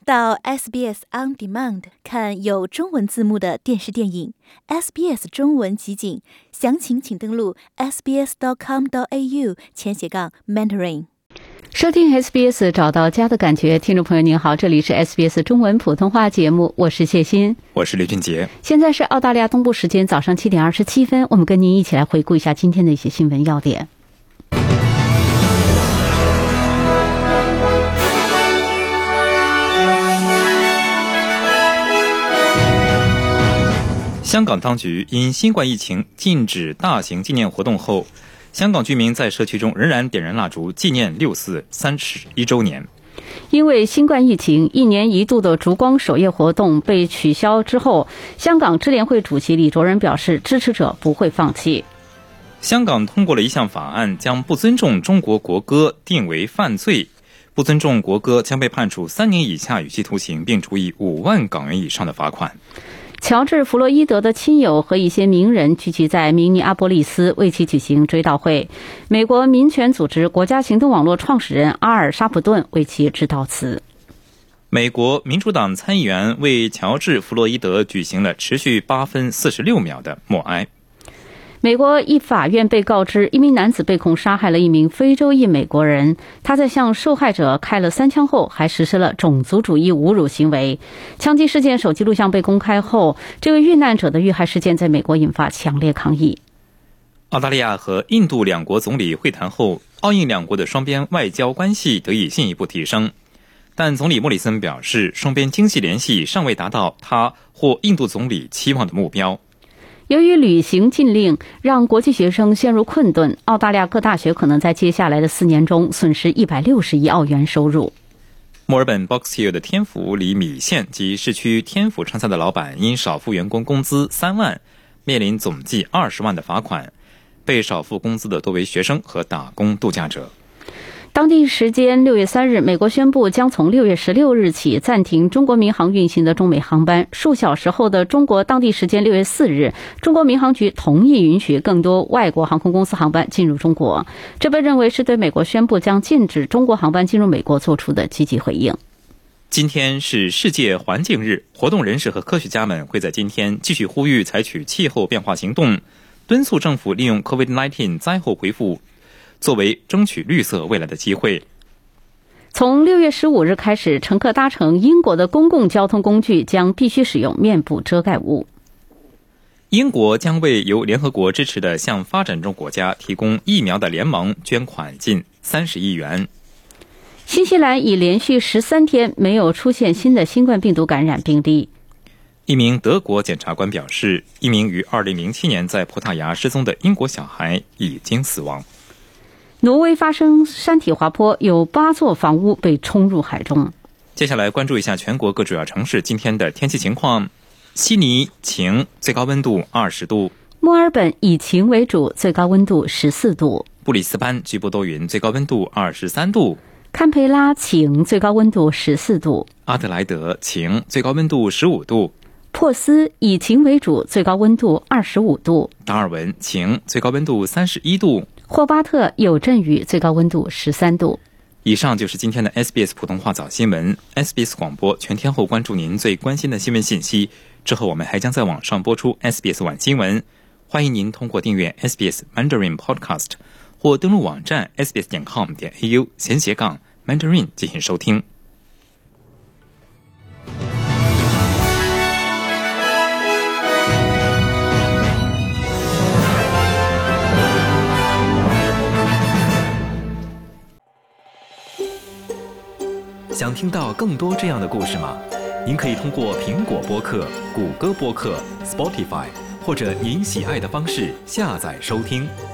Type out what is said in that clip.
到 SBS On Demand 看有中文字幕的电视电影 SBS 中文集锦，详情请登录 sbs.com.au/Mandarin。 收听 SBS 找到家的感觉，听众朋友您好，这里是 SBS 中文普通话节目，我是谢欣， 我是刘俊杰。 现在是澳大利亚东部时间早上7点27分，我们跟您一起来回顾一下今天的一些新闻要点。 香港当局因新冠疫情禁止大型纪念活动后，香港居民在社区中仍然点燃蜡烛纪念6四31周年。 因为新冠疫情，1年1度的烛光守夜活动被取消之后，香港支联会主席李卓人表示，支持者不会放弃。 香港通过了一项法案，将不尊重中国国歌定为犯罪，不尊重国歌将被判处3年以下有期徒刑，并处以5万港元以上的罚款。 乔治·弗洛伊德的亲友和一些名人聚集在明尼阿波利斯，为其举行追悼会。美国民权组织国家行动网络创始人阿尔·沙普顿为其致悼词。 美国民主党参议员为乔治·弗洛伊德举行了持续8分46秒的默哀。 美国一法院被告知，一名男子被控杀害了一名非洲裔美国人，他在向受害者开了3枪后，还实施了种族主义侮辱行为。枪击事件手机录像被公开后，这位遇难者的遇害事件在美国引发强烈抗议。 澳大利亚和印度两国总理会谈后，澳印两国的双边外交关系得以进一步提升，但总理莫里森表示，双边经济联系尚未达到他或印度总理期望的目标。 由于旅行禁令让国际学生陷入困顿，澳大利亚各大学可能在接下来的4年中损失160亿澳元收入。 墨尔本 Box Hill 的天府里米线及市区天府川菜的老板因少付员工工资3万，面临总计20万的罚款。被少付工资的多为学生和打工度假者。 当地时间6月3日，美国宣布将从6月16日起暂停中国民航运行的中美航班。数小时后的中国当地时间6月4日，中国民航局同意允许更多外国航空公司航班进入中国，这被认为是对美国宣布将禁止中国航班进入美国做出的积极回应。 今天是世界环境日，活动人士和科学家们会在今天继续呼吁采取气候变化行动，敦促政府利用 COVID-19 灾后恢复作为争取绿色未来的机会。 从6月15日开始，乘客搭乘英国的公共交通工具将必须使用面部遮盖物。 英国将为由联合国支持的向发展中国家提供疫苗的联盟捐款近30亿元。 新西兰已连续13天没有出现新的新冠病毒感染病例。 一名德国检察官表示，一名于2007年在葡萄牙失踪的英国小孩已经死亡。 挪威发生山体滑坡，有8座房屋被冲入海中。 接下来关注一下全国各主要城市今天的天气情况。悉尼晴，最高温度20度； 墨尔本以晴为主，最高温度14度； 布里斯班局部多云，最高温度23度； 堪培拉晴，最高温度14度； 阿德莱德晴，最高温度15度； 珀斯以晴为主，最高温度25度； 达尔文晴，最高温度31度； 霍巴特有阵雨，最高温度13度。 以上就是今天的 SBS 普通话早新闻。SBS 广播全天候关注您最关心的新闻信息，之后我们还将在网上播出 SBS 晚新闻。欢迎您通过订阅 SBS Mandarin Podcast 或登录网站 sbs.com.au/Mandarin 进行收听。 想听到更多这样的故事吗？您可以通过苹果播客、谷歌播客、Spotify 或者您喜爱的方式下载收听。